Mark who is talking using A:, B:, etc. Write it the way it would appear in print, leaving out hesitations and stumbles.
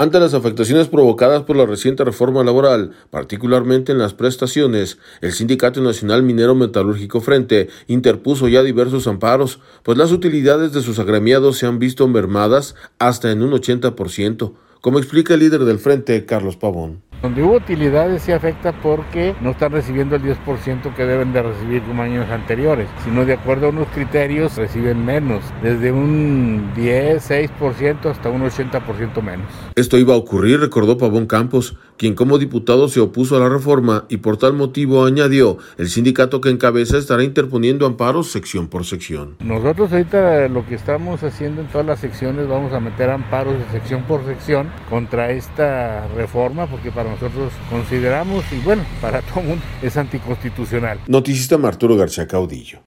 A: Ante las afectaciones provocadas por la reciente reforma laboral, particularmente en las prestaciones, el Sindicato Nacional Minero Metalúrgico Frente interpuso ya diversos amparos, pues las utilidades de sus agremiados se han visto mermadas hasta en un 80%, como explica el líder del Frente, Carlos Pavón.
B: Donde hubo utilidades sí afecta porque no están recibiendo el 10% que deben de recibir como años anteriores, sino de acuerdo a unos criterios reciben menos, desde un 10, 6% hasta un 80% menos.
A: Esto iba a ocurrir, recordó Pavón Campos, quien como diputado se opuso a la reforma y por tal motivo añadió, el sindicato que encabeza estará interponiendo amparos sección por sección.
B: Nosotros ahorita lo que estamos haciendo en todas las secciones, vamos a meter amparos de sección por sección contra esta reforma, porque para nosotros consideramos, y bueno, para todo el mundo, es anticonstitucional.
A: Noticista Arturo García Caudillo.